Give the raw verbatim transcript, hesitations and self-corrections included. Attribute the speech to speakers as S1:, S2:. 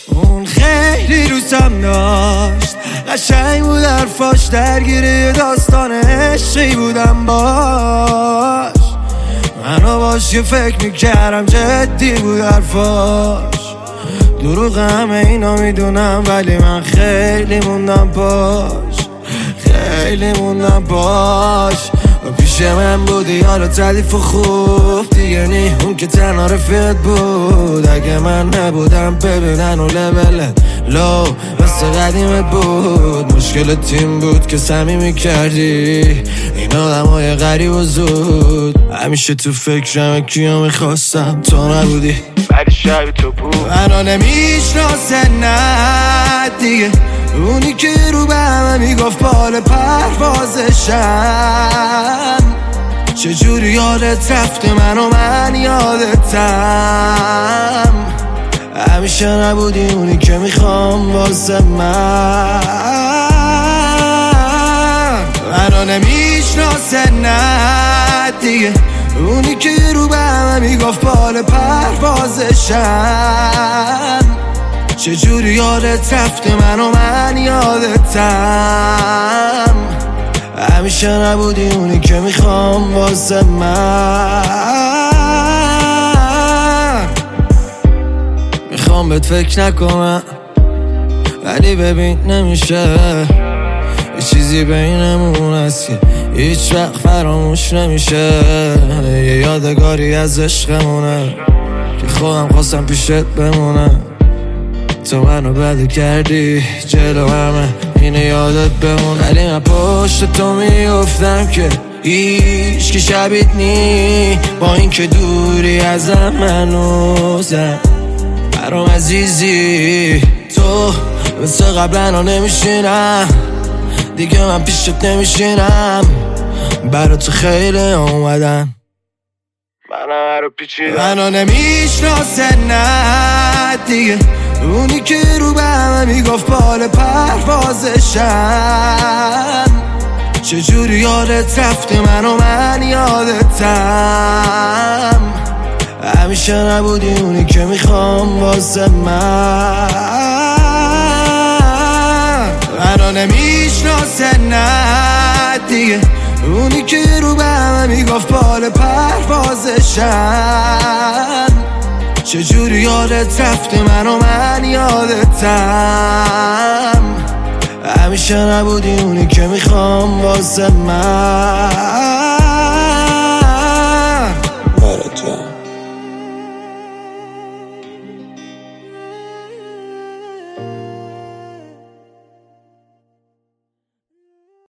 S1: اون خیلی دوستم داشت، قشنگ بود حرفاش، درگیر داستان عشقی بودم باش. منو باش یه فکر میکردم جدی بود حرفاش. دروغ همه اینا میدونم ولی من خیلی موندم باش، خیلی موندم باش. و پیش من بودی حالا تعلیف و خوب دیگه نی، اون که تنها رفیقت بود. اگه من نبودم ببینن و لبلت لو مثل قدیمت بود. مشکل تیم بود که صمیمی کردی این آدم های غریب و زود. همیشه تو فکرم کیا میخواستم تو نبودی ولی شب تو بود. منو نمیشناسه نه دیگه، اونی که رو به همه میگفت بال پروازشم. چجوری یادت رفته منو من یادتم. همیشه نبودی اونی که میخوام واسه من. منو نمیشناسه نه دیگه، اونی که رو به همه میگفت بال پروازشم. چجوری یادت رفته منو من یادتم. همیشه نبودی اونی که میخوام واسه من. میخوام بهت فکر نکنم ولی ببین نمیشه، یه چیزی بینمون هست که هیچ وقت فراموش نمیشه. یه یادگاری از عشقمونه که خودم خواستم پیشت بمونم. تو منو بده کردی جلو همه اینه یادت بمون. ولی من پشت تو میافتم که هیچ که شبیت نی، با این که دوری ازم منوزم. برام عزیزی تو مثل قبلا نمیشینم دیگه، من پیشت نمیشینم. برا تو خیلی اومدم منم رو پیچیدم. منو نمیشناسه نه دیگه، اونی که رو به همه میگفت بال پروازشم. چجوری یادت رفته منو من یادتم. همیشه نبودی اونی که میخوام واسه من. منو نمیشناسه نه دیگه، اونی که رو به همه میگفت بال پروازشم. چجوری یادت رفته منو من یادتم. همیشه نبودی اونی که میخوام واسه من.